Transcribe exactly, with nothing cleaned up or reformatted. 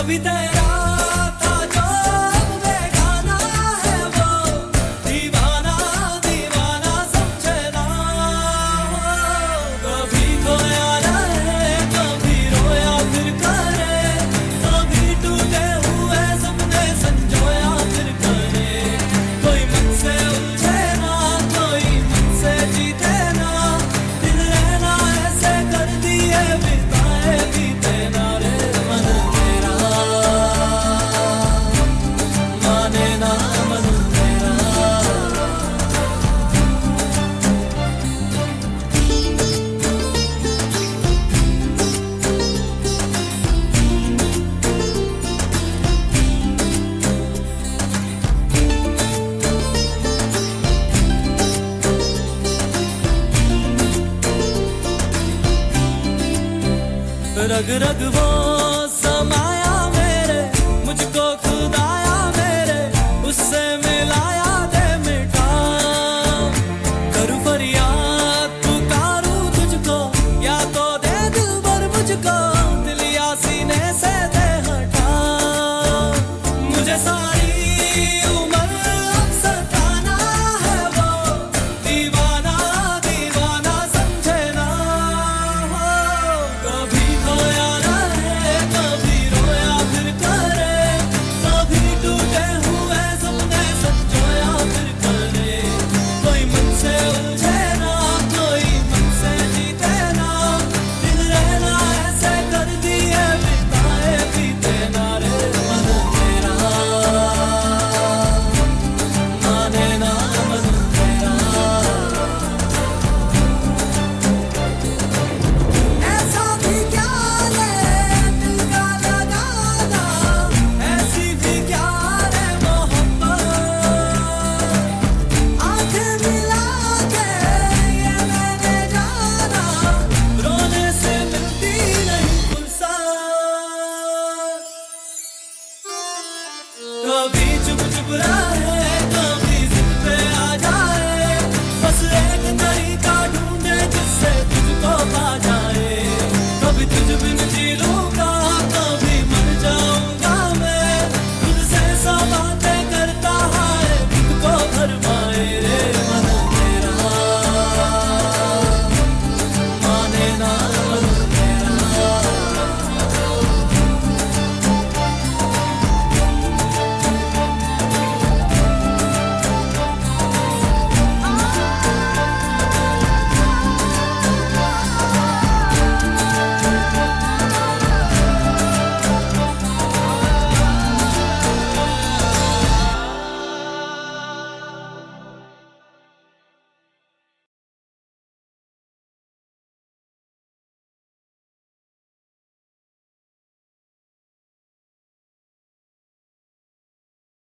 भी तेरा था जो बेगाना है वो दीवाना दीवाना समझे ना। कभी खोया रहे कभी रोया फिर करे, कभी टूटे हुए सपने संजोया फिर करे। कोई मुझसे उलझे ना कोई मुझसे जीते ना, दिल रहना ऐसे कर दिए बिताए बीते ना रे। मन तेरा माने ना मन तेरा। रग रग वो समाया मेरे मुझको खुदाया।